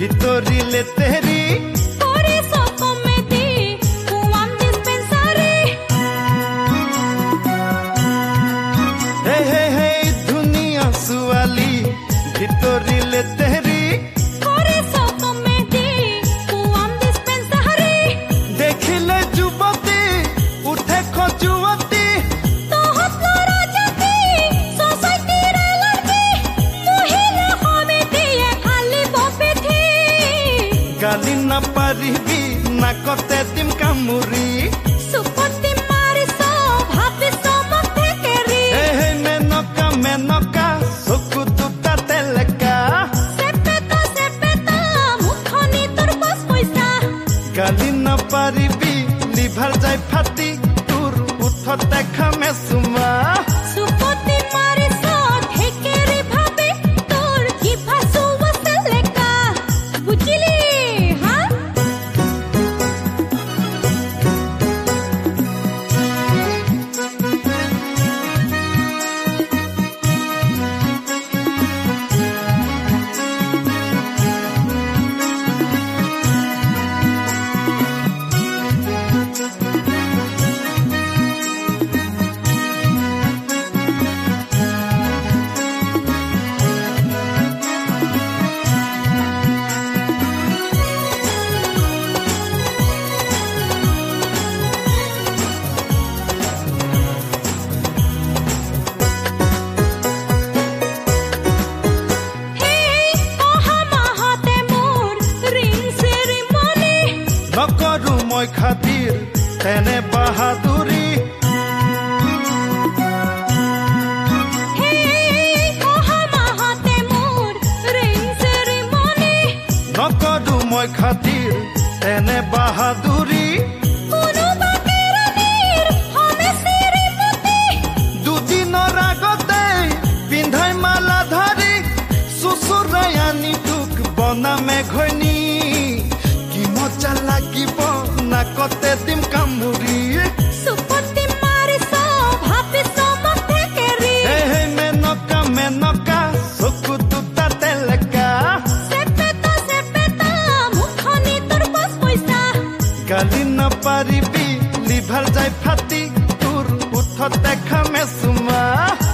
ভিতরিলে তেরি করে সব comedy কুয়াম dispensary হে হে হে দুনিয়া সুয়ালি ভিতরিলে তেরি করে সব কমেডি কুয়াম ডিসপেন্সারি দেখিলে যুবতী উঠে খজুয়তী তহত লড়া জাতি সোসাইটির এলার্জি মহিলা কমিটিয়ে খালি বপিঠি গালি না পারিবি নাকতে দিম কামুরি সুপতি মারিস ভাবিস মতে কেরি হে হে মেনকা চকু দুটা তেলেকা সেপেতা মুখনি তোর বস পয়সা গালি না পারিবি লিভার যাই ফাটি তোর উঠতে খামে সুমা সুপতি মারিস ঠেকেরি ভাবে তোর জিভা সুবসে লেকা বুঝলি হ্যাঁ নকৰো মই খাতিৰ তেনে বাহাদুৰি নকৰো মই খাতিৰ তেনে বাহাদুৰি দুদিনৰ আগতে পিন্ধাই মালা ধৰি চুচুৰাই আনি তোক বনামে ঘৈণী কি মজা লাগিব নাকতে দিম কামুৰি হে হে মেনকা চকু দুটা তেলেকা গালি নাপাৰিবি লিভাৰ যাই ফাটি তোৰ উঠতে খামে চুমা